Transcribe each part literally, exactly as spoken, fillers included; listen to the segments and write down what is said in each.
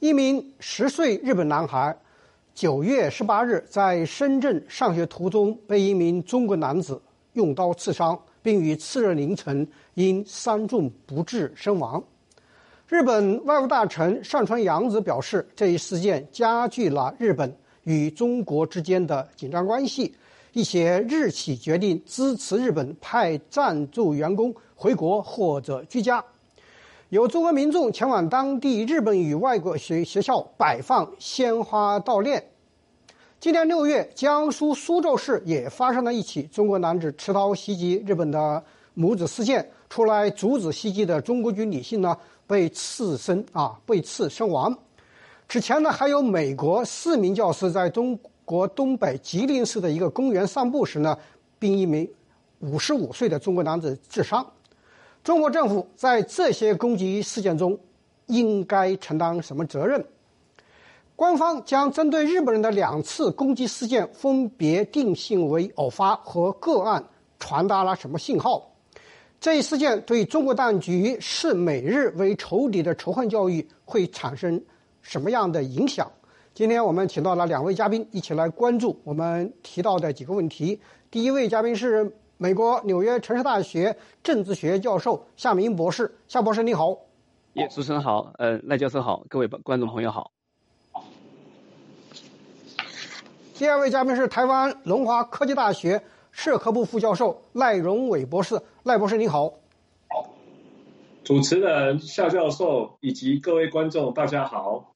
一名十岁日本男孩，九月十八日在深圳上学途中被一名中国男子用刀刺伤，并于次日凌晨因伤重不治身亡。日本外务大臣上川洋子表示，这一事件加剧了日本与中国之间的紧张关系，一些日企决定支持日本派暂驻员工回国或者居家。有中国民众前往当地日本语外国学学校摆放鲜花悼念。今年六月，江苏苏州市也发生了一起中国男子持刀袭击日本的母子事件，出来阻止袭击的中国籍女性呢被刺身啊被刺身亡。之前呢，还有美国四名教师在中国东北吉林市的一个公园散步时呢，并一名五十五岁的中国男子致伤。中国政府在这些攻击事件中应该承担什么责任？官方将针对日本人的两次攻击事件分别定性为偶发和个案，传达了什么信号？这一事件对中国当局视美日为仇敌的仇恨教育会产生什么样的影响？今天我们请到了两位嘉宾，一起来关注我们提到的几个问题。第一位嘉宾是美国纽约城市大学政治学教授夏明博士。夏博士你好。 也主持人好，呃，赖教授好，各位观众朋友好。 第二位嘉宾是台湾龙华科技大学社科部副教授赖荣伟博士。赖博士你好。 主持人夏教授以及各位观众大家好。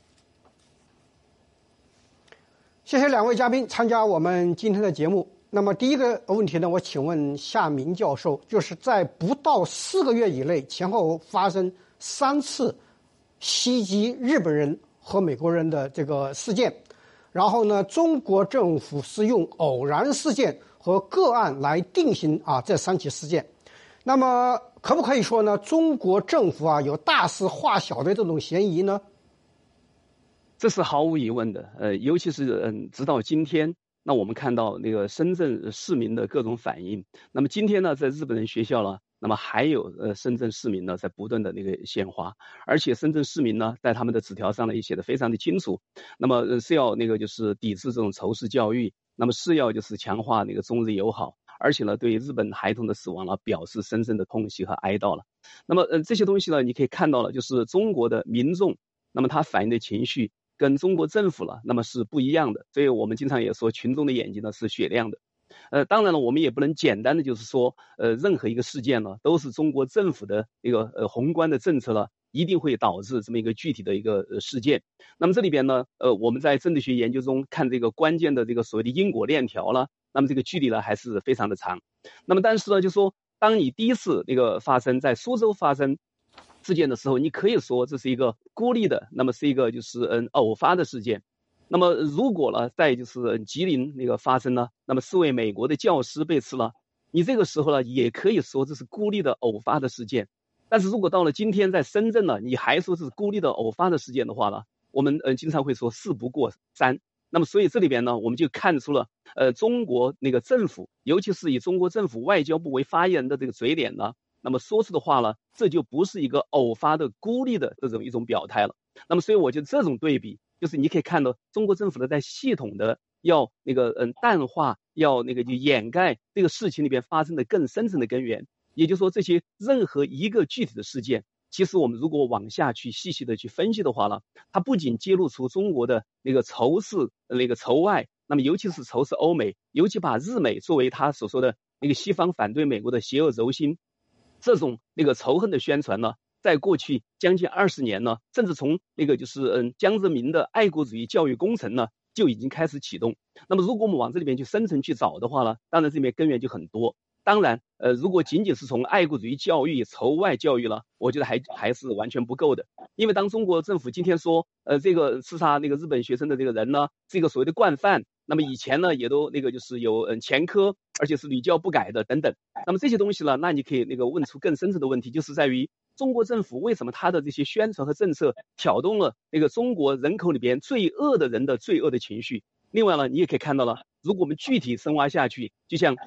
谢谢两位嘉宾参加我们今天的节目。那么第一个问题呢，我请问夏明教授，就是在不到四个月以内，前后发生三次袭击日本人和美国人的这个事件，然后呢，中国政府是用偶然事件和个案来定性啊这三起事件。那么可不可以说呢，中国政府啊有大事化小的这种嫌疑呢？ 这是毫无疑问的，呃，尤其是嗯，直到今天。那我们看到那个深圳市民的各种反应。那么今天呢，在日本人学校呢，那么还有呃深圳市民呢在不断的那个献花，而且深圳市民呢在他们的纸条上呢也写得非常的清楚。那么、呃、是要那个就是抵制这种仇视教育，那么是要就是强化那个中日友好，而且呢对日本孩童的死亡呢表示深深的痛惜和哀悼了。那么呃这些东西呢，你可以看到了，就是中国的民众，那么他反映的情绪跟中国政府了，那么是不一样的。所以我们经常也说，群众的眼睛呢是雪亮的。呃，当然了，我们也不能简单的就是说，呃，任何一个事件呢，都是中国政府的一个呃宏观的政策呢，一定会导致这么一个具体的一个呃事件。那么这里边呢，呃，我们在政治学研究中看这个关键的这个所谓的因果链条呢，那么这个距离呢还是非常的长。那么但是呢，就说当你第一次那个发生在苏州发生事件的时候，你可以说这是一个孤立的，那么是一个就是嗯偶发的事件。那么如果呢在就是吉林那个发生呢，那么四位美国的教师被刺了，你这个时候呢也可以说这是孤立的偶发的事件。但是如果到了今天在深圳呢，你还说这是孤立的偶发的事件的话呢，我们嗯经常会说事不过三。那么所以这里边呢，我们就看出了呃中国那个政府，尤其是以中国政府外交部为发言人的这个嘴脸呢，那么说出的话呢，这就不是一个偶发的孤立的这种一种表态了。那么所以我觉得这种对比，就是你可以看到中国政府呢在系统的要那个嗯淡化，要那个就掩盖这个事情里边发生的更深层的根源。也就是说，这些任何一个具体的事件，其实我们如果往下去细细的去分析的话呢，它不仅揭露出中国的那个仇视那个仇外，那么尤其是仇视欧美，尤其把日美作为他所说的那个西方反对美国的邪恶轴心，这种那个仇恨的宣传呢，在过去将近二十年呢，甚至从那个就是嗯江泽民的爱国主义教育工程呢就已经开始启动。那么如果我们往这里面去深层去找的话呢，当然这里面根源就很多。当然，呃，如果仅仅是从爱国主义教育、仇外教育呢，我觉得还还是完全不够的。因为当中国政府今天说，呃，这个刺杀那个日本学生的这个人呢，是一个所谓的惯犯，那么以前呢也都那个就是有嗯前科，而且是屡教不改的等等。那么这些东西呢，那你可以那个问出更深层的问题，就是在于中国政府为什么他的这些宣传和政策挑动了那个中国人口里边最恶的人的罪恶的情绪。另外呢，你也可以看到了，如果我们具体深挖下去，就像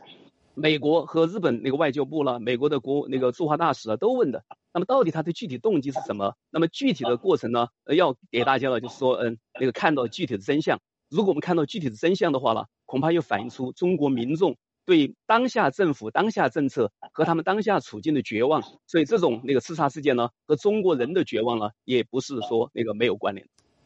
美国和日本那个外交部了，美国的国那个驻华大使啊都问的。那么到底他的具体动机是什么？那么具体的过程呢，呃、要给大家呢，就是说，嗯，那个看到具体的真相。如果我们看到具体的真相的话呢，恐怕又反映出中国民众对当下政府、当下政策和他们当下处境的绝望。所以这种那个刺杀事件呢，和中国人的绝望呢，也不是说那个没有关联。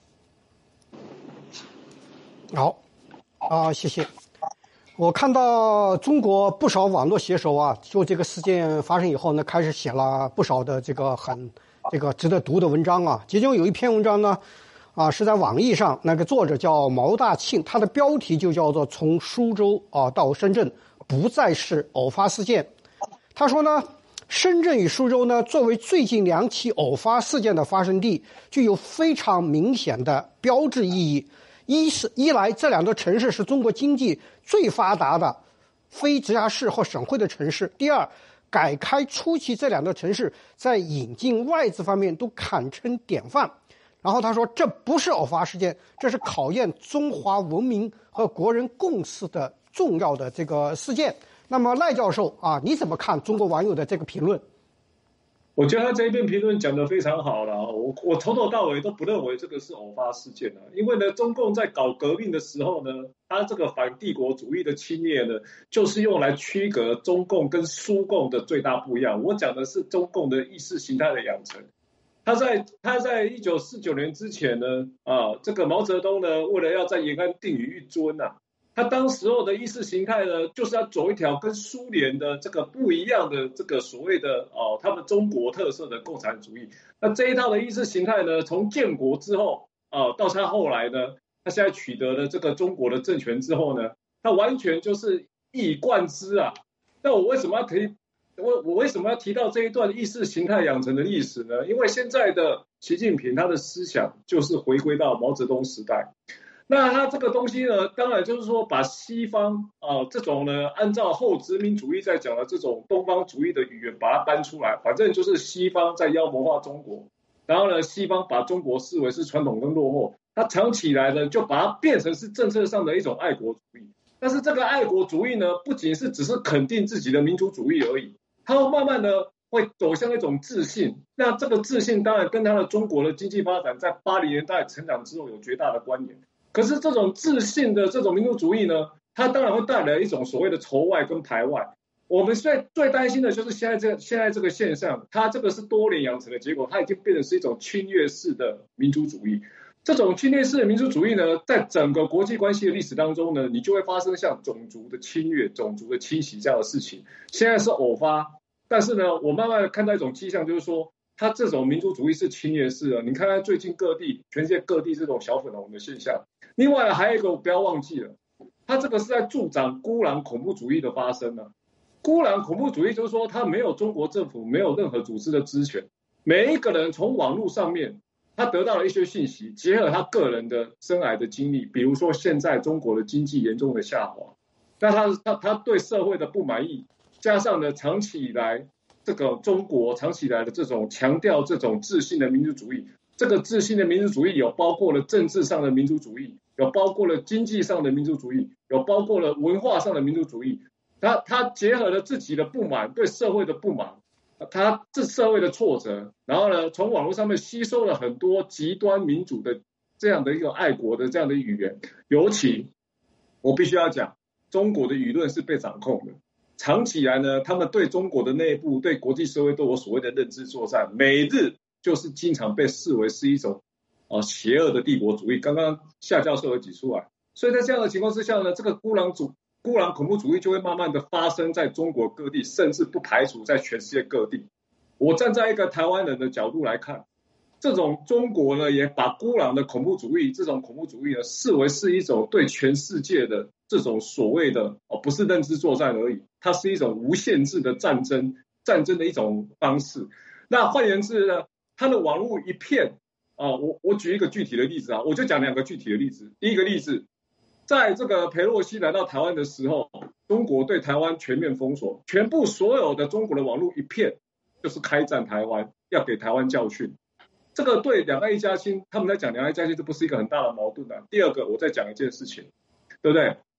好，啊，谢谢。我看到中国不少网络写手啊，就这个事件发生以后呢，开始写了不少的这个很这个值得读的文章啊。其中有一篇文章呢，啊是在网易上，那个作者叫毛大庆，他的标题就叫做"从苏州啊到深圳不再是偶发事件"。他说呢，深圳与苏州呢，作为最近两起偶发事件的发生地，具有非常明显的标志意义。一是一来，这两座城市是中国经济最发达的非直辖市或省会的城市；第二，改开初期这两座城市在引进外资方面都堪称典范。然后他说，这不是偶发事件，这是考验中华文明和国人共识的重要的这个事件。那么赖教授啊，你怎么看中国网友的这个评论？ 我觉得他这一篇评论讲得非常好了，我我从头到尾都不认为这个是偶发事件，因为呢，中共在搞革命的时候呢，他这个反帝国主义的侵略呢，就是用来区隔中共跟苏共的最大不一样。我讲的是中共的意识形态的养成。他在他在一九四九年之前呢，啊，这个毛泽东呢，为了要在延安定于一尊啊。他当时候的意识形态呢，就是要走一条跟苏联的这个不一样的这个所谓的哦，他们中国特色的共产主义。那这一套的意识形态呢，从建国之后啊，到他后来呢，他现在取得了这个中国的政权之后呢，他完全就是一以贯之啊。那我为什么要提我我为什么要提到这一段意识形态养成的历史呢？因为现在的习近平他的思想就是回归到毛泽东时代。那他这个东西呢，当然就是说把西方啊、呃、这种呢，按照后殖民主义在讲的这种东方主义的语言把它搬出来，反正就是西方在妖魔化中国，然后呢，西方把中国视为是传统跟落后，他长期以来呢就把它变成是政策上的一种爱国主义。但是这个爱国主义呢，不仅是只是肯定自己的民族主义而已，它会慢慢的会走向一种自信。那这个自信当然跟他的中国的经济发展在八零年代成长之后有绝大的关联。可是这种自信的这种民族主义呢，它当然会带来一种所谓的仇外跟排外。我们最最担心的就是现在这现在这个现象，它这个是多年养成的结果，它已经变成是一种侵略式的民族主义。这种侵略式的民族主义呢，在整个国际关系的历史当中呢，你就会发生像种族的侵略、种族的侵袭这样的事情。现在是偶发，但是呢，我慢慢的看到一种迹象，就是说，它这种民族主义是侵略式的。你看看最近各地，全世界各地这种小粉红的现象。另外还有一个不要忘记了，他这个是在助长孤狼恐怖主义的发生呢。孤狼恐怖主义就是说，他没有中国政府没有任何组织的支权，每一个人从网络上面他得到了一些信息，结合他个人的生涯的经历，比如说现在中国的经济严重的下滑，那他他他对社会的不满意，加上呢长期以来这个中国长期以来的这种强调这种自信的民族主义。这个自信的民族主义有包括了政治上的民族主义，有包括了经济上的民族主义，有包括了文化上的民族主义。他他结合了自己的不满，对社会的不满，他这社会的挫折，然后呢，从网络上面吸收了很多极端民主的这样的一个爱国的这样的语言。尤其我必须要讲，中国的舆论是被掌控的。长期以来呢，他们对中国的内部、对国际社会都有所谓的认知作战，每日就是经常被视为是一种呃邪恶的帝国主义。刚刚夏教授有指出来，所以在这样的情况之下呢，这个孤狼主孤狼恐怖主义就会慢慢的发生在中国各地，甚至不排除在全世界各地。我站在一个台湾人的角度来看，这种中国呢也把孤狼的恐怖主义，这种恐怖主义呢视为是一种对全世界的这种所谓的哦不是认知作战而已，它是一种无限制的战争，战争的一种方式。那换言之呢，它的网络一片啊，我我举一个具体的例子啊，我就讲两个具体的例子。第一个例子，在这个裴洛西来到台湾的时候，中国对台湾全面封锁，全部所有的中国的网络一片就是开战台湾，要给台湾教训。这个对两岸一家亲，他们在讲两岸一家亲，这不是一个很大的矛盾啊。第二个，我再讲一件事情，对不对？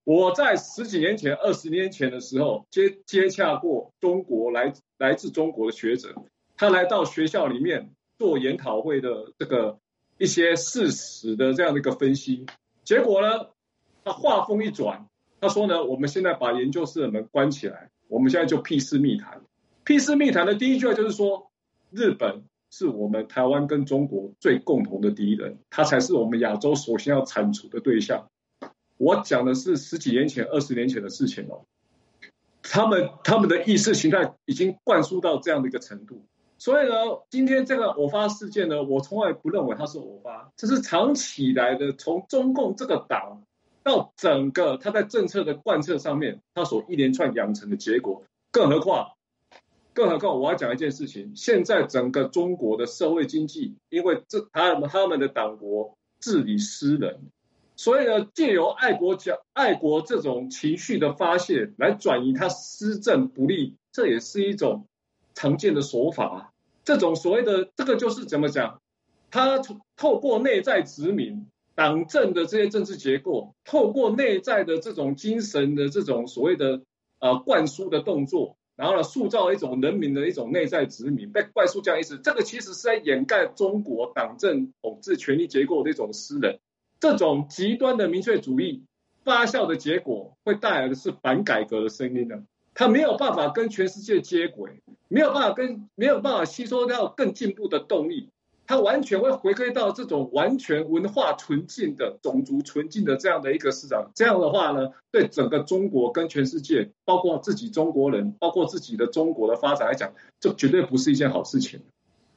我在十几年前、二十年前的时候接接洽过中国来来自中国的学者，他来到学校里面做研讨会的这个一些事实的这样的一个分析，结果呢，他话锋一转，他说呢，我们现在把研究室的门关起来，我们现在就屁事密谈。屁事密谈的第一句话就是说，日本是我们台湾跟中国最共同的敌人，他才是我们亚洲首先要铲除的对象。我讲的是十几年前、二十年前的事情哦，他们他们的意识形态已经灌输到这样的一个程度，所以呢，今天这个偶发事件呢，我从来不认为它是偶发，这是长期以来的从中共这个党到整个他在政策的贯彻上面，他所一连串养成的结果。更何况，更何况我要讲一件事情，现在整个中国的社会经济，因为这他们他们的党国治理失能。所以呢，借由爱国讲爱国这种情绪的发泄，来转移他施政不力，这也是一种常见的手法。这种所谓的这个就是怎么讲？他透过内在殖民党政的这些政治结构，透过内在的这种精神的这种所谓的呃灌输的动作，然后呢，塑造一种人民的一种内在殖民，被灌输这样意思。这个其实是在掩盖中国党政统治权力结构的一种失能。这种极端的民粹主义发酵的结果，会带来的是反改革的声音呢。它没有办法跟全世界接轨，没有办法跟没有办法吸收到更进步的动力，它完全会回归到这种完全文化纯净的、种族纯净的这样的一个市场。这样的话呢，对整个中国跟全世界，包括自己中国人，包括自己的中国的发展来讲，这绝对不是一件好事情。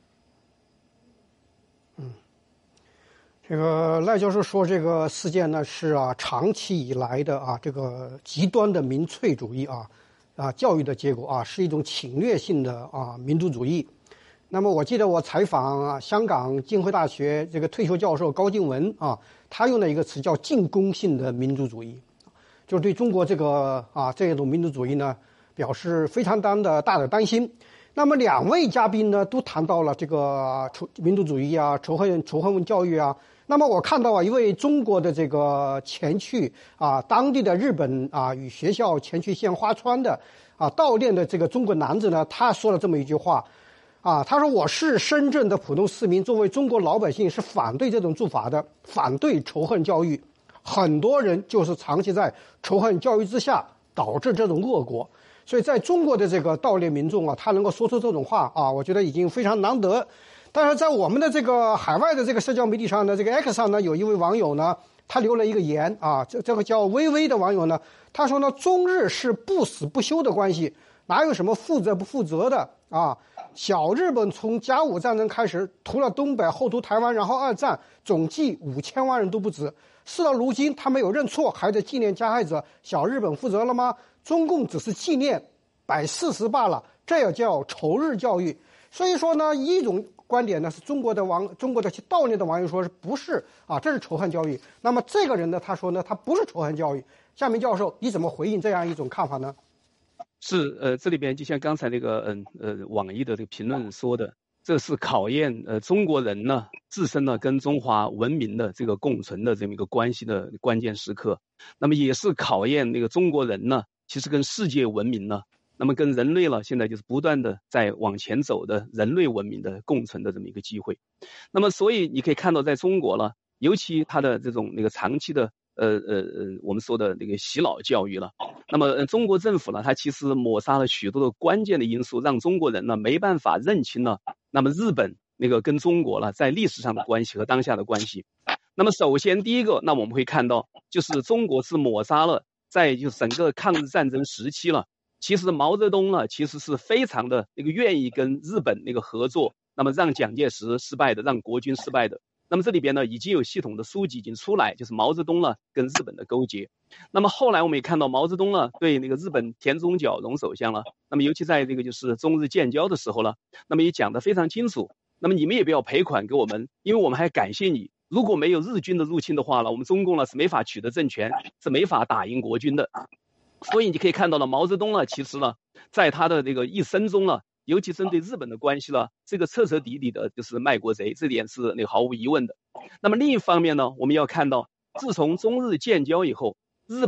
这个赖教授说，这个事件呢是啊长期以来的啊这个极端的民粹主义啊啊教育的结果啊，是一种侵略性的啊民族主义。那么我记得我采访啊香港浸会大学这个退休教授高静文啊，他用了一个词叫进攻性的民族主义，就是对中国这个啊这种民族主义呢表示非常大的大的担心。那么两位嘉宾呢都谈到了这个仇民族主义啊、仇恨仇恨教育啊。那么我看到啊，一位中国的这个前去啊当地的日本啊与学校前去献花圈的啊悼念的这个中国男子呢，他说了这么一句话，啊，他说我是深圳的普通市民，作为中国老百姓是反对这种做法的，反对仇恨教育。很多人就是长期在仇恨教育之下导致这种恶果。所以在中国的这个悼念民众啊，他能够说出这种话啊，我觉得已经非常难得。但是在我们的这个海外的这个社交媒体上呢，这个 X 上呢，有一位网友呢，他留了一个言啊，这这个叫微微的网友呢，他说呢，中日是不死不休的关系，哪有什么负责不负责的啊？小日本从甲午战争开始屠了东北，后屠台湾，然后二战总计五千万人都不止。事到如今，他没有认错，还在纪念加害者，小日本负责了吗？中共只是纪念摆事实罢了，这也叫仇日教育。所以说呢，一种观点呢是中国的网中国的去悼念的网友说是不是啊？这是仇恨教育。那么这个人呢，他说呢，他不是仇恨教育。夏明教授，你怎么回应这样一种看法呢？ 是呃，这里边就像刚才那个嗯呃网易的这个评论说的，这是考验呃中国人呢自身呢跟中华文明的这个共存的这么一个关系的关键时刻。那么也是考验那个中国人呢，其实跟世界文明呢。那么跟人类了，现在就是不断的在往前走的人类文明的共存的这么一个机会。那么所以你可以看到，在中国了，尤其它的这种那个长期的呃呃呃我们说的那个洗脑教育了。那么、呃、中国政府呢，它其实抹杀了许多的关键的因素，让中国人呢没办法认清了那么日本那个跟中国了在历史上的关系和当下的关系。那么首先第一个，那我们会看到，就是中国是抹杀了在就整个抗日战争时期了。其实毛泽东呢，其实是非常的那个愿意跟日本那个合作，那么让蒋介石失败的，让国军失败的。那么这里边呢，已经有系统的书籍已经出来，就是毛泽东呢跟日本的勾结。那么后来我们也看到毛泽东呢对那个日本田中角荣首相了，那么尤其在这个就是中日建交的时候了，那么也讲得非常清楚。那么你们也不要赔款给我们，因为我们还感谢你。如果没有日军的入侵的话呢，我们中共呢是没法取得政权，是没法打赢国军的。所以你可以看到了，毛泽东呢，其实呢，在他的这个一生中呢，尤其针对日本的关系呢，这个彻彻底底的就是卖国贼，这点是那个毫无疑问的。那么另一方面呢，我们要看到，自从中日建交以后，日本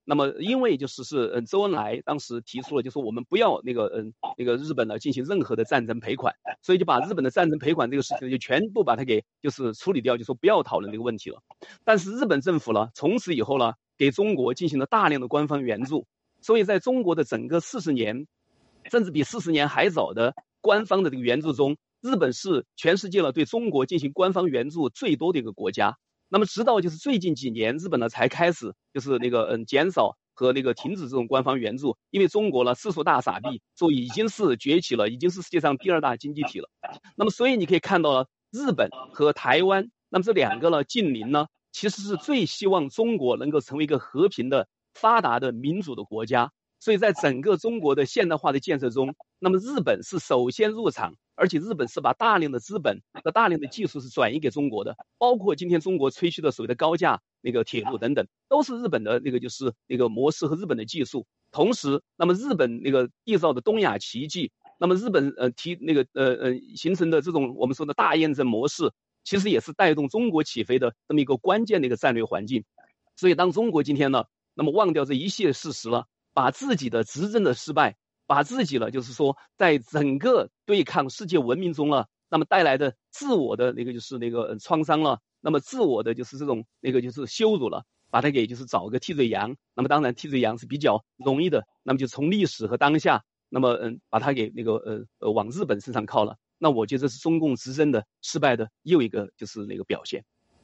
那么因为就是是嗯周恩来当时提出了，就是我们不要那个嗯那个日本呢进行任何的战争赔款，所以就把日本的战争赔款这个事情就全部把它给就是处理掉，就说不要讨论这个问题了。但是日本政府呢，从此以后呢，给中国进行了大量的官方援助，所以在中国的整个四十年，甚至比四十年还早的官方的这个援助中，日本是全世界了对中国进行官方援助最多的一个国家。那么直到就是最近几年，日本呢才开始就是那个嗯减少和那个停止这种官方援助，因为中国呢四处大撒币，所以已经是崛起了，已经是世界上第二大经济体了。那么所以你可以看到了，日本和台湾，那么这两个呢近邻呢，其实是最希望中国能够成为一个和平的、发达的、民主的国家。所以在整个中国的现代化的建设中，那么日本是首先入场。而且日本是把大量的资本和大量的技术是转移给中国的，包括今天中国吹嘘的所谓的高架那个铁路等等，都是日本的那个就是那个模式和日本的技术。同时，那么日本那个缔造的东亚奇迹，那么日本呃提那个呃呃形成的这种我们说的大验证模式，其实也是带动中国起飞的这么一个关键的一个战略环境。所以，当中国今天呢，那么忘掉这一切事实了，把自己的执政的失败。把自己了，就是说，在整个对抗世界文明中了，那么带来的自我的那个就是那个创伤了，那么自我的就是这种那个就是羞辱了，把它给就是找个替罪羊。那么当然替罪羊是比较容易的，那么就从历史和当下，那么嗯把它给那个呃呃往日本身上靠了。那我觉得这是中共执政的失败的又一个就是那个表现。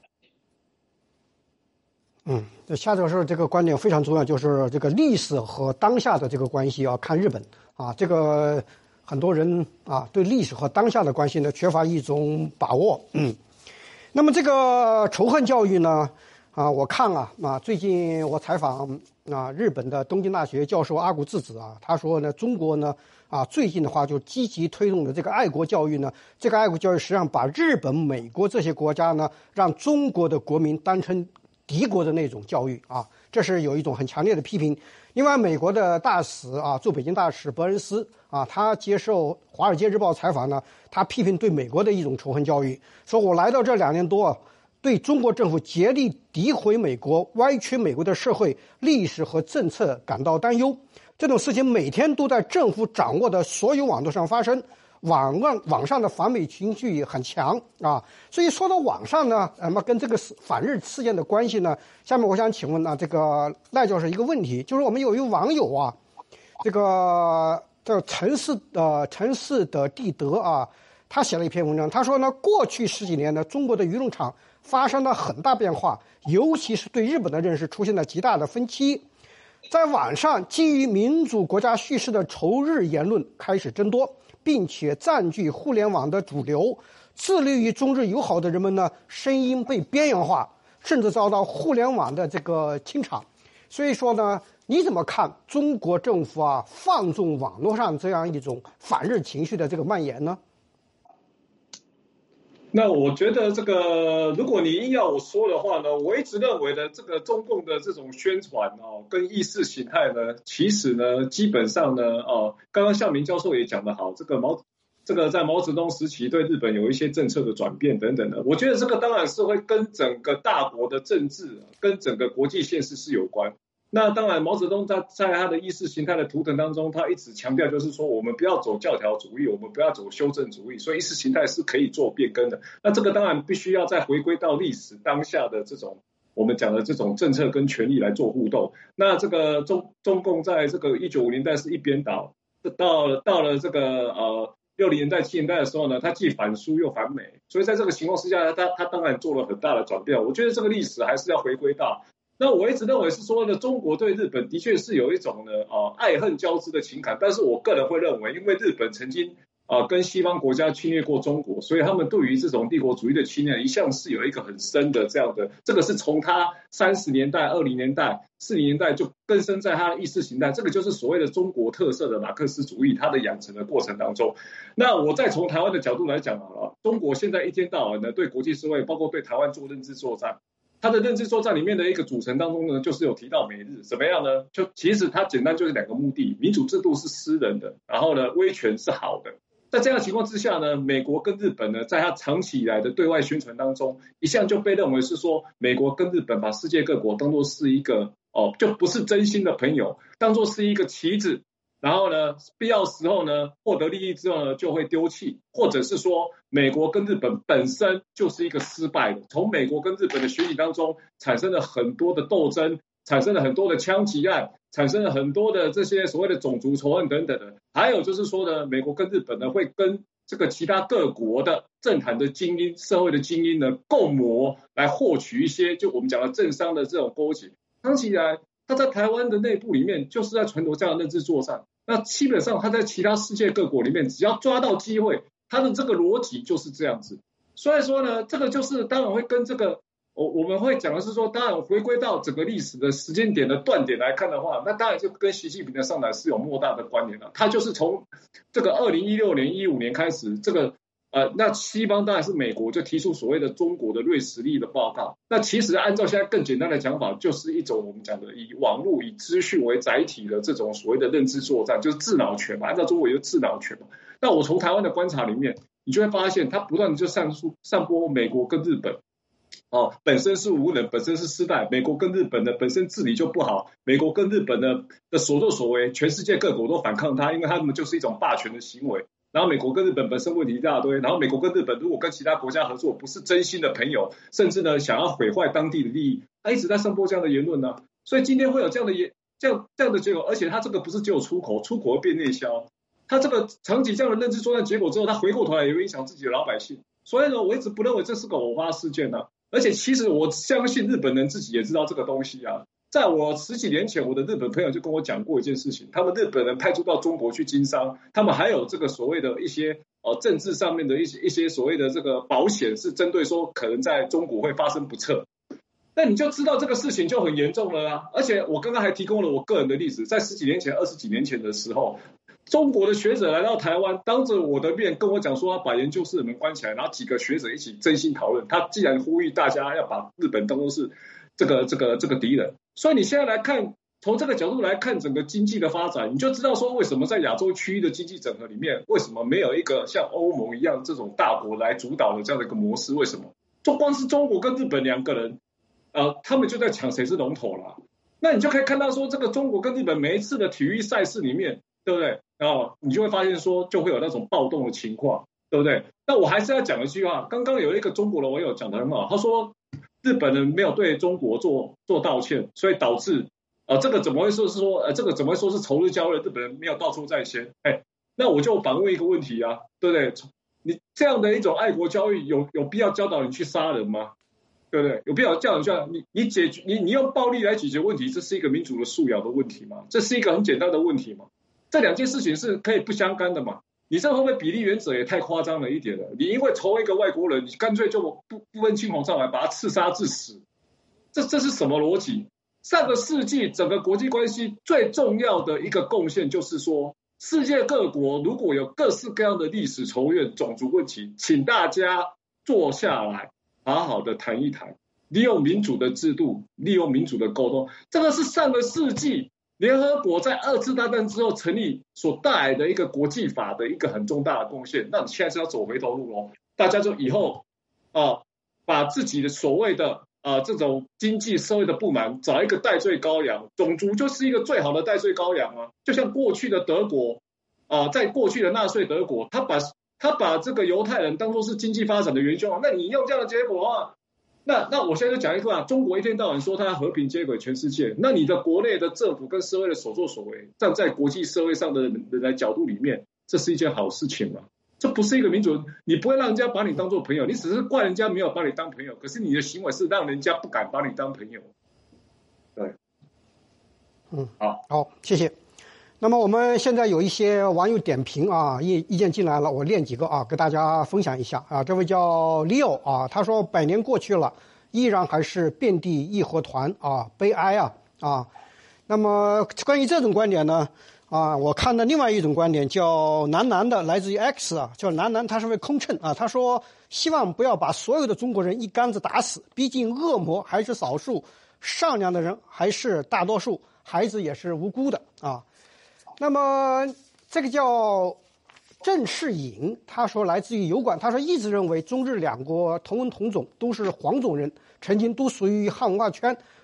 嗯，夏教授这个观点非常重要，就是这个历史和当下的这个关系要看日本啊，这个很多人啊对历史和当下的关系呢缺乏一种把握。嗯，那么这个仇恨教育呢啊，我看了啊，最近我采访啊日本的东京大学教授阿古智子啊，他说呢，中国呢啊最近的话就积极推动的这个爱国教育呢，这个爱国教育实际上把日本、美国这些国家呢，让中国的国民当成敌国的那种教育啊，这是有一种很强烈的批评。另外，美国的大使啊，驻北京大使伯恩斯啊，他接受《华尔街日报》采访呢，他批评对美国的一种仇恨教育，说我来到这两年多，对中国政府竭力诋毁美国、歪曲美国的社会历史和政策感到担忧。这种事情每天都在政府掌握的所有网络上发生。网网网上的反美情绪很强啊，所以说到网上呢，那么跟这个反日事件的关系呢，下面我想请问呢，这个赖教授一个问题，就是我们有一位网友啊，这个叫城市的城市的地德啊，他写了一篇文章，他说呢，过去十几年呢，中国的舆论场发生了很大变化，尤其是对日本的认识出现了极大的分歧，在网上基于民主国家叙事的仇日言论开始增多。并且占据互联网的主流，致力于中日友好的人们呢，声音被边缘化，甚至遭到互联网的这个清场。所以说呢，你怎么看中国政府啊放纵网络上这样一种反日情绪的这个蔓延呢？ 那我觉得这个，如果你硬要我说的话呢，我一直认为的这个中共的这种宣传哦，跟意识形态呢，其实呢，基本上呢，哦，刚刚向明教授也讲得好，这个毛，这个在毛泽东时期对日本有一些政策的转变等等的，我觉得这个当然是会跟整个大国的政治，跟整个国际现实是有关。那当然，毛泽东在在他的意识形态的图腾当中，他一直强调就是说，我们不要走教条主义，我们不要走修正主义，所以意识形态是可以做变更的。那这个当然必须要再回归到历史当下的这种我们讲的这种政策跟权力来做互动。那这个中中共在这个一九五零年代是一边倒，到了到了这个呃六零年代七零年代的时候呢，他既反苏又反美，所以在这个情况之下，他他当然做了很大的转变。我觉得这个历史还是要回归到。那我一直认为是说呢，中国对日本的确是有一种呢，呃，爱恨交织的情感。但是我个人会认为，因为日本曾经啊、呃、跟西方国家侵略过中国，所以他们对于这种帝国主义的侵略一向是有一个很深的这样的，这个是从他三十年代、二零年代、四零年代就根深在他的意识形态，这个就是所谓的中国特色的马克思主义，它的养成的过程当中。那我再从台湾的角度来讲好了，中国现在一天到晚呢对国际社会，包括对台湾做认知作战。它的认知作战里面的一个组成当中呢，就是有提到美日怎么样呢？就其实它简单就是两个目的：民主制度是私人的，然后呢，威权是好的。在这样的情况之下呢，美国跟日本呢，在它长期以来的对外宣传当中，一向就被认为是说，美国跟日本把世界各国当作是一个哦，就不是真心的朋友，当作是一个棋子，然后呢，必要时候呢，获得利益之后呢，就会丢弃，或者是说，美国跟日本本身就是一个失败的，从美国跟日本的选举当中产生了很多的斗争，产生了很多的枪击案，产生了很多的这些所谓的种族仇恨等等的，还有就是说呢，美国跟日本呢会跟这个其他各国的政坛的精英、社会的精英呢共谋，来获取一些就我们讲的政商的这种勾结。长期以来，他在台湾的内部里面就是在传统这样的认知作战。那基本上他在其他世界各国里面，只要抓到机会，他的这个逻辑就是这样子。所以说呢，这个就是当然会跟这个我我们会讲的是说，当然回归到整个历史的时间点的断点来看的话，那当然就跟习近平的上台是有莫大的关联了。他就是从这个二零一六年、一五年开始，这个呃，那西方当然是美国就提出所谓的中国的锐实力的报告。那其实按照现在更简单的讲法，就是一种我们讲的以网络、以资讯为载体的这种所谓的认知作战，就是智脑权嘛。按照中国也就智脑权嘛。那我从台湾的观察里面，你就会发现，他不断的就散出散播美国跟日本。哦，本身是无能，本身是失败。美国跟日本的本身治理就不好，美国跟日本的的所作所为，全世界各国都反抗他，因为他们就是一种霸权的行为。然后美国跟日本本身问题一大堆，然后美国跟日本如果跟其他国家合作，不是真心的朋友，甚至呢想要毁坏当地的利益，他一直在散播这样的言论呢、啊。所以今天会有这样的言这样这样的结果，而且他这个不是只有出口，出口会变内销。他这个长期这样的认知作战结果之后，他回过头来也会影响自己的老百姓。所以呢，我一直不认为这是个偶发事件呢、啊。而且其实我相信日本人自己也知道这个东西啊。在我十几年前，我的日本朋友就跟我讲过一件事情，他们日本人派驻到中国去经商，他们还有这个所谓的一些呃政治上面的一些一些所谓的这个保险，是针对说可能在中国会发生不测。那你就知道这个事情就很严重了啊！而且我刚刚还提供了我个人的例子，在十几年前、二十几年前的时候，中国的学者来到台湾，当着我的面跟我讲说，要把研究室的门关起来，然后几个学者一起真心讨论。他既然呼吁大家要把日本当作是这个这个这个敌人，所以你现在来看，从这个角度来看整个经济的发展，你就知道说为什么在亚洲区域的经济整合里面，为什么没有一个像欧盟一样这种大国来主导的这样的一个模式？为什么？就光是中国跟日本两个人。呃，他们就在抢谁是龙头了。那你就可以看到说，这个中国跟日本每一次的体育赛事里面，对不对？然后你就会发现说，就会有那种暴动的情况，对不对？那我还是要讲一句话，刚刚有一个中国的网友讲得很好，他说日本人没有对中国做做道歉，所以导致呃这个怎么会说是说呃这个怎么会说是仇日交恶？日本人没有到处在先，哎，那我就反问一个问题啊，对不对？你这样的一种爱国教育，有有必要教导你去杀人吗？对不对？有必要叫人叫你你解决你你用暴力来解决问题，这是一个民主的素养的问题吗？这是一个很简单的问题吗？这两件事情是可以不相干的嘛？你这会不会比例原则也太夸张了一点了？你因为仇一个外国人，你干脆就不不分青红皂白把他刺杀致死，这这是什么逻辑？上个世纪整个国际关系最重要的一个贡献就是说，世界各国如果有各式各样的历史仇怨、种族问题，请大家坐下来。好好的谈一谈，利用民主的制度，利用民主的沟通，这个是上个世纪联合国在二次大战之后成立所带来的一个国际法的一个很重大的贡献。那你现在是要走回头路喽？大家就以后啊、呃，把自己的所谓的啊、呃、这种经济社会的不满，找一个代罪羔羊，种族就是一个最好的代罪羔羊啊！就像过去的德国啊、呃，在过去的纳粹德国，他把他把这个犹太人当作是经济发展的元凶啊，那你用这样的结果的话，那那我现在就讲一个啊，中国一天到晚说他要和平接轨全世界，那你的国内的政府跟社会的所作所为，站在国际社会上的人的角度里面，这是一件好事情吗？这不是一个民主，你不会让人家把你当作朋友，你只是怪人家没有把你当朋友，可是你的行为是让人家不敢把你当朋友。对， 嗯， 好， 好，谢谢。那么我们现在有一些网友点评啊，意意见进来了，我念几个啊，跟大家分享一下啊。这位叫 Leo 啊，他说百年过去了，依然还是遍地义和团啊，悲哀啊啊。那么关于这种观点呢，啊，我看到另外一种观点叫南南的，来自于 X 啊，叫南南，他是位空乘啊，他说希望不要把所有的中国人一竿子打死，毕竟恶魔还是少数，善良的人还是大多数，孩子也是无辜的啊。那么这个叫郑世颖，他说来自于油管，他说一直认为中日两国同文同种，都是黄种人，曾经都属于汉文化圈，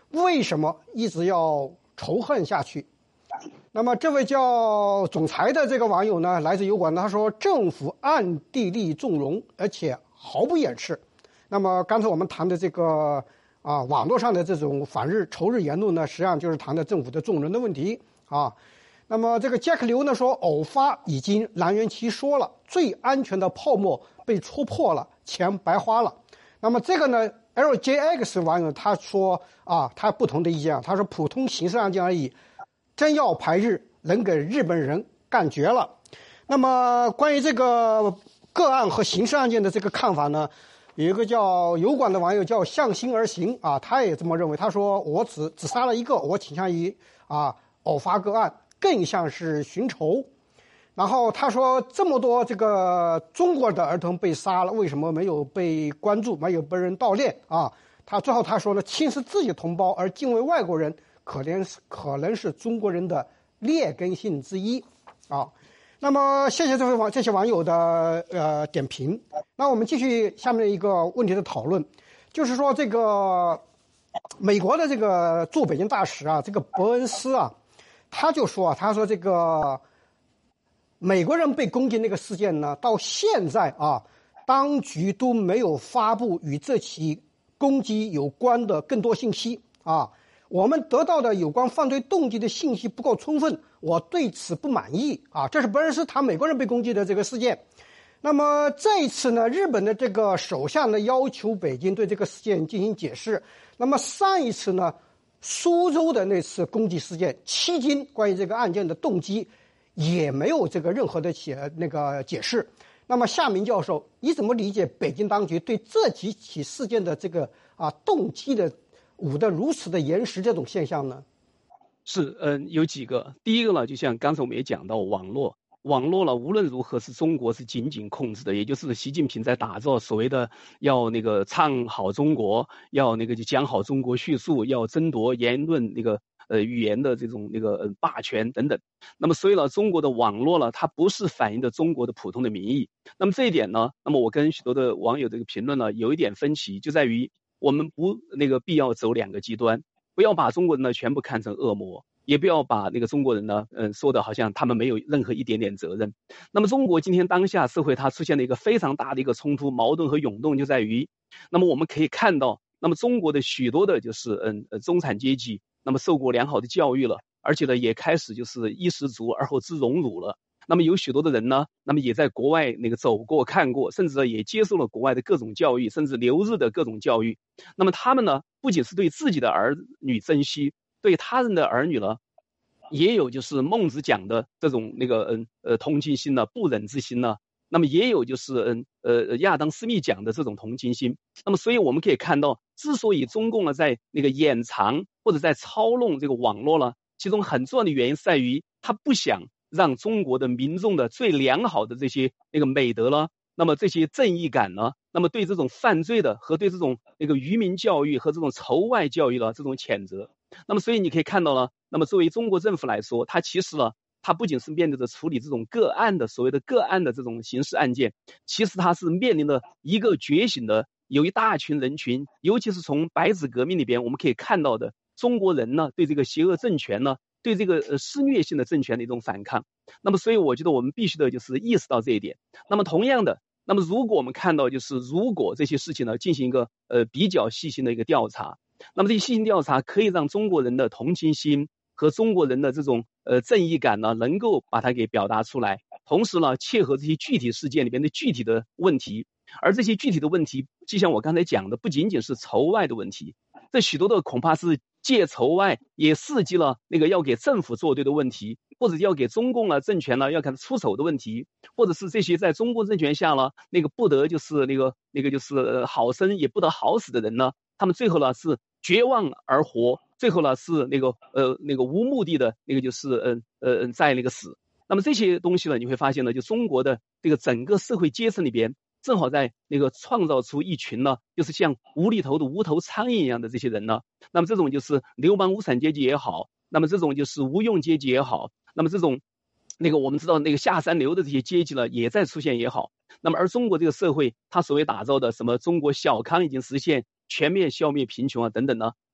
为什么一直要仇恨下去？那么这位叫总裁的这个网友呢，来自油管，他说政府暗地里纵容，而且毫不掩饰。那么刚才我们谈的这个啊网络上的这种反日仇日言论呢，实际上就是谈的政府的纵容的问题啊。那么这个杰克刘呢说，偶发已经蓝元奇说了，最安全的泡沫被戳破了，钱白花了。那么这个呢 L J X 网友他说啊，他不同的意见啊，他说普通刑事案件而已，真要排日，能给日本人干绝了。那么关于这个个案和刑事案件的这个看法呢，有一个叫油管的网友叫向心而行啊，他也这么认为。他说我只只杀了一个，我倾向于啊偶发个案，更像是寻仇。然后他说这么多这个中国的儿童被杀了，为什么没有被关注，没有被人悼念啊？他最后他说呢，轻视自己同胞而敬畏外国人，可能是可能是中国人的劣根性之一啊。那么谢谢这位网这些网友的呃点评。那我们继续下面一个问题的讨论，就是说这个美国的这个驻北京大使啊，这个伯恩斯啊，他就说啊，他说这个美国人被攻击那个事件呢，到现在啊，当局都没有发布与这起攻击有关的更多信息啊。我们得到的有关犯罪动机的信息不够充分，我对此不满意啊。这是伯恩斯谈美国人被攻击的这个事件。那么这一次呢，日本的这个首相呢要求北京对这个事件进行解释。那么上一次呢，苏州的那次攻击事件，迄今关于这个案件的动机也没有这个任何的解那个解释。那么夏明教授，你怎么理解北京当局对这几起事件的这个啊动机的捂得如此的严实这种现象呢？ 是，嗯、呃，有几个。第一个呢，就像刚才我们也讲到，网络，网络呢，无论如何是中国是紧紧控制的，也就是习近平在打造所谓的要那个唱好中国，要那个就讲好中国叙述，要争夺言论那个呃语言的这种那个、呃、霸权等等。那么所以呢，中国的网络呢，它不是反映的中国的普通的民意。那么这一点呢，那么我跟许多的网友这个评论呢，有一点分歧，就在于我们不那个必要走两个极端，不要把中国人呢全部看成恶魔，也不要把那个中国人呢，嗯，说的好像他们没有任何一点点责任。那么中国今天当下社会它出现了一个非常大的一个冲突、矛盾和涌动，就在于，那么我们可以看到，那么中国的许多的就是嗯呃中产阶级，那么受过良好的教育了，而且呢也开始就是衣食足而后知荣辱了。那么有许多的人呢，那么也在国外那个走过看过，甚至呢也接受了国外的各种教育，甚至留日的各种教育。那么他们呢，不仅是对自己的儿女珍惜，对他人的儿女呢，也有就是孟子讲的这种那个嗯呃同情心呢、不忍之心呢。那么也有就是嗯呃亚当斯密讲的这种同情心。那么所以我们可以看到，之所以中共呢在那个掩藏或者在操弄这个网络呢，其中很重要的原因在于他不想让中国的民众的最良好的这些那个美德呢，那么这些正义感呢，那么对这种犯罪的和对这种那个愚民教育和这种仇外教育的这种谴责。那么所以你可以看到呢，那么作为中国政府来说，它其实呢，它不仅是面对着处理这种个案的所谓的个案的这种刑事案件，其实它是面临的一个觉醒的，有一大群人群，尤其是从白纸革命里边我们可以看到的，中国人呢对这个邪恶政权呢，对这个呃施虐性的政权的一种反抗。那么所以我觉得我们必须的就是意识到这一点。那么同样的，那么如果我们看到就是如果这些事情呢进行一个呃比较细心的一个调查，那么这些细心调查可以让中国人的同情心和中国人的这种呃正义感呢能够把它给表达出来，同时呢切合这些具体事件里边的具体的问题。而这些具体的问题，就像我刚才讲的，不仅仅是仇外的问题，这许多的恐怕是借仇外也涉及了那个要给政府做对的问题，或者要给中共呢政权呢要看出手的问题，或者是这些在中共政权下呢那个不得就是那个那个就是呃好生也不得好死的人呢，他们最后呢是绝望而活，最后呢是那个呃那个无目的的那个就是嗯呃呃在那个死。那么这些东西呢，你会发现呢，就中国的这个整个社会阶层里边，正好在那个创造出一群呢，就是像无厘头的无头苍蝇一样的这些人呢。那么这种就是流氓无产阶级也好，那么这种就是无用阶级也好，那么这种那个我们知道那个下三流的这些阶级呢，也在出现也好。那么而中国这个社会，它所谓打造的什么中国小康已经实现全面消灭贫穷啊等等呢，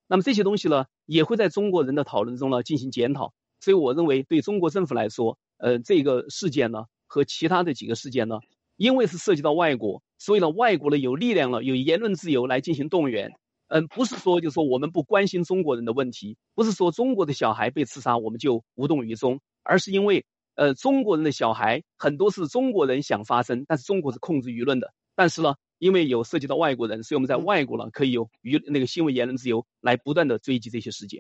那么这些东西呢，也会在中国人的讨论中呢进行检讨。所以我认为对中国政府来说，呃，这个事件呢和其他的几个事件呢，因为是涉及到外国，所以呢，外国呢有力量了，有言论自由来进行动员。嗯，不是说就是说我们不关心中国人的问题，不是说中国的小孩被刺杀我们就无动于衷，而是因为呃中国人的小孩很多是中国人想发声，但是中国是控制舆论的。但是呢，因为有涉及到外国人，所以我们在外国呢可以有舆那个新闻言论自由来不断的追击这些事件。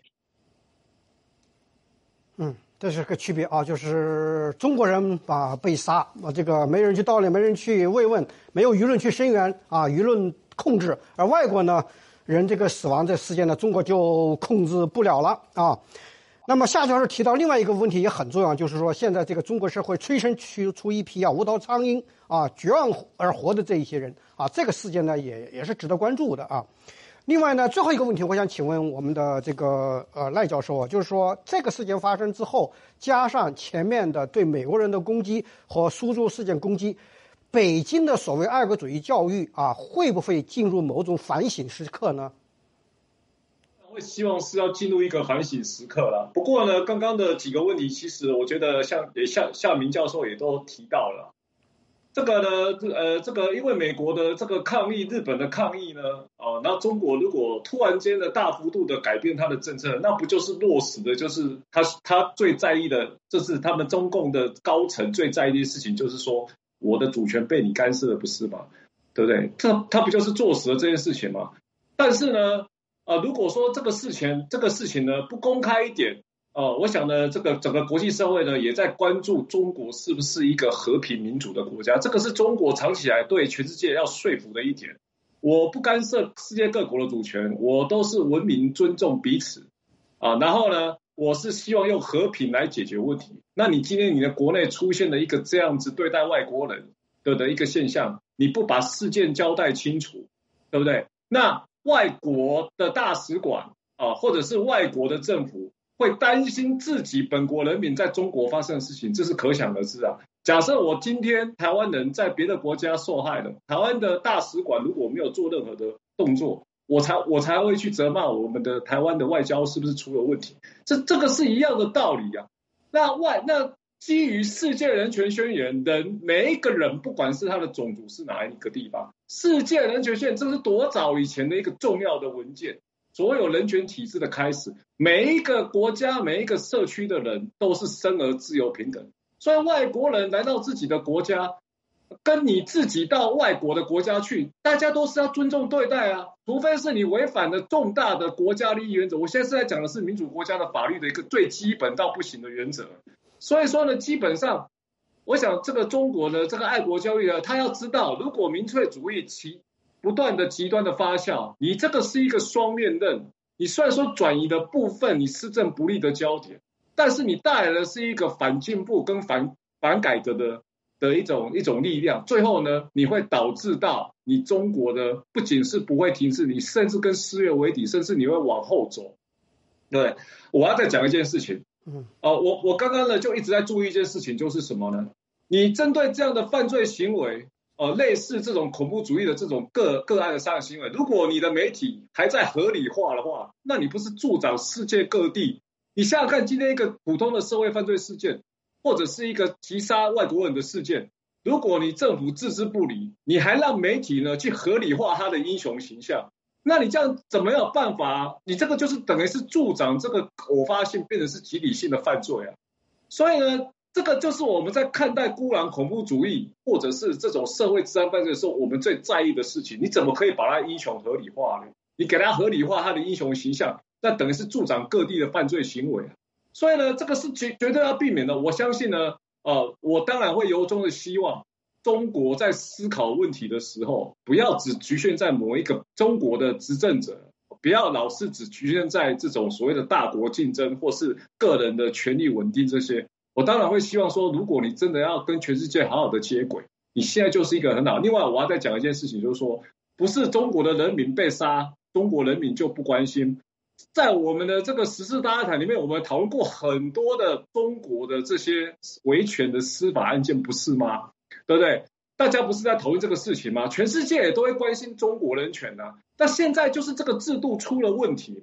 嗯，这是个区别啊，就是中国人啊被杀啊，这个没人去悼念，没人去慰问，没有舆论去声援啊，舆论控制。而外国呢，人这个死亡这事件呢，中国就控制不了了啊。那么夏教授提到另外一个问题也很重要，就是说现在这个中国社会催生出出一批啊无头苍蝇啊绝望而活的这一些人啊，这个事件呢也也是值得关注的啊。另外呢，最后一个问题，我想请问我们的这个呃赖教授啊，就是说这个事件发生之后，加上前面的对美国人的攻击和苏州事件攻击，北京的所谓爱国主义教育啊，会不会进入某种反省时刻呢？ 我希望是要进入一个反省时刻了。不过呢，刚刚的几个问题，其实我觉得像也像夏明教授也都提到了。这个呢，呃，这个因为美国的这个抗议，日本的抗议呢，哦、呃，那中国如果突然间的大幅度的改变它的政策，那不就是落实的，就是他他最在意的，这是他们中共的高层最在意的事情，就是说我的主权被你干涉了，不是吗？对不对？他他不就是坐实了这件事情吗？但是呢，呃，如果说这个事情这个事情呢不公开一点。哦，我想呢，这个整个国际社会呢，也在关注中国是不是一个和平民主的国家。这个是中国长期以来对全世界要说服的一点。我不干涉世界各国的主权，我都是文明尊重彼此啊。然后呢，我是希望用和平来解决问题。那你今天你的国内出现了一个这样子对待外国人的的一个现象，你不把事件交代清楚，对不对？那外国的大使馆啊，或者是外国的政府，会担心自己本国人民在中国发生的事情，这是可想而知啊。假设我今天台湾人在别的国家受害了，台湾的大使馆如果没有做任何的动作，我才我才会去责骂我们的台湾的外交是不是出了问题。这这个是一样的道理啊。那外那基于世界人权宣言，人每一个人不管是他的种族是哪一个地方，世界人权宣言这是多早以前的一个重要的文件。所有人权体制的开始，每一个国家每一个社区的人都是生而自由平等。所以外国人来到自己的国家，跟你自己到外国的国家去，大家都是要尊重对待啊，除非是你违反了重大的国家利益原则。我现在是在讲的是民主国家的法律的一个最基本到不行的原则。所以说呢，基本上我想这个中国的这个爱国教育呢，他要知道，如果民粹主义其不断的极端的发酵，你这个是一个双面刃。你虽然说转移的部分你施政不利的焦点，但是你带来的是一个反进步跟反反改革的的一种一种力量。最后呢，你会导致到你中国的不仅是不会停滞，你甚至跟失业为敌，甚至你会往后走。对，我要再讲一件事情。嗯，呃，我我刚刚呢就一直在注意一件事情，就是什么呢？你针对这样的犯罪行为。呃，类似这种恐怖主义的这种个个案的杀人行为，如果你的媒体还在合理化的话，那你不是助长世界各地？你想想看，今天一个普通的社会犯罪事件，或者是一个击杀外国人的事件，如果你政府置之不理，你还让媒体呢去合理化他的英雄形象，那你这样怎么有办法啊？你这个就是等于是助长这个偶发性变成是集体性的犯罪啊！所以呢，这个就是我们在看待孤狼恐怖主义或者是这种社会治安犯罪的时候，我们最在意的事情。你怎么可以把他英雄合理化呢？你给他合理化他的英雄形象，那等于是助长各地的犯罪行为。所以呢，这个是绝绝对要避免的。我相信呢，呃，我当然会由衷的希望中国在思考问题的时候，不要只局限在某一个中国的执政者，不要老是只局限在这种所谓的大国竞争或是个人的权力稳定这些。我当然会希望说，如果你真的要跟全世界好好的接轨，你现在就是一个很好。另外，我要再讲一件事情，就是说，不是中国的人民被杀，中国人民就不关心。在我们的这个时事大家谈里面，我们讨论过很多的中国的这些维权的司法案件，不是吗？对不对？大家不是在讨论这个事情吗？全世界也都会关心中国人权啊。那现在就是这个制度出了问题嘛。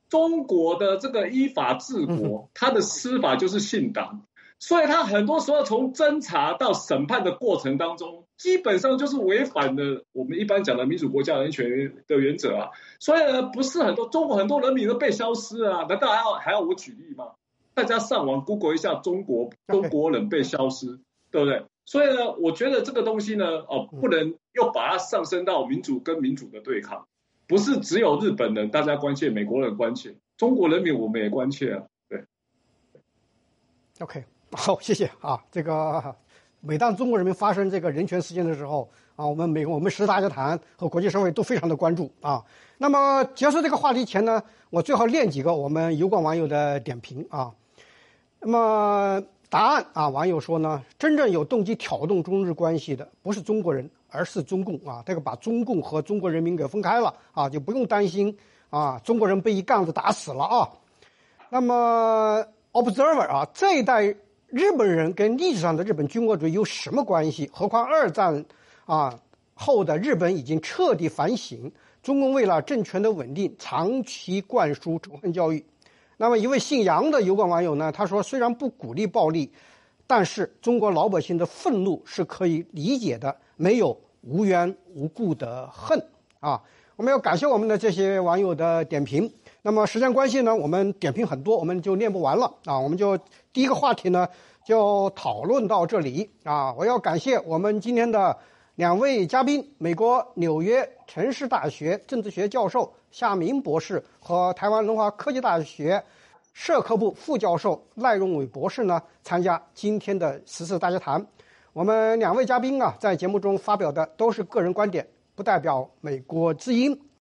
中国的这个依法治国，它的司法就是信党，所以它很多时候从侦查到审判的过程当中，基本上就是违反了我们一般讲的民主国家人权的原则啊。所以呢，不是很多中国很多人民都被消失啊，难道还要还要我举例吗？大家上网 Google 一下中国中国人被消失，对不对？所以呢，我觉得这个东西呢，哦，不能又把它上升到民主跟民主的对抗，不是只有日本人大家关切，美国人关切，中国人民我们也关切啊。对 ，OK， 好，谢谢啊。这个每当中国人民发生这个人权事件的时候啊，我们美我们十大家谈和国际社会都非常的关注啊。那么结束这个话题前呢，我最好念几个我们油管网友的点评啊。那么答案啊，网友说呢，真正有动机挑动中日关系的不是中国人，而是中共啊。这个把中共和中国人民给分开了啊，就不用担心啊，中国人被一杠子打死了啊。那么 Observer 啊，这一代日本人跟历史上的日本军国主义有什么关系？何况二战啊后的日本已经彻底反省，中共为了政权的稳定，长期灌输仇恨教育。那么一位姓杨的油管网友呢，他说虽然不鼓励暴力，但是中国老百姓的愤怒是可以理解的，没有无缘无故的恨啊。我们要感谢我们的这些网友的点评。那么时间关系呢，我们点评很多，我们就念不完了啊。我们就第一个话题呢，就讨论到这里啊。我要感谢我们今天的两位嘉宾，美国纽约城市大学政治学教授夏明博士和台湾文化科技大学社科部副教授赖荣伟博士呢，参加今天的时事大家谈。我们两位嘉宾啊，在节目中发表的都是个人观点，不代表美国之音。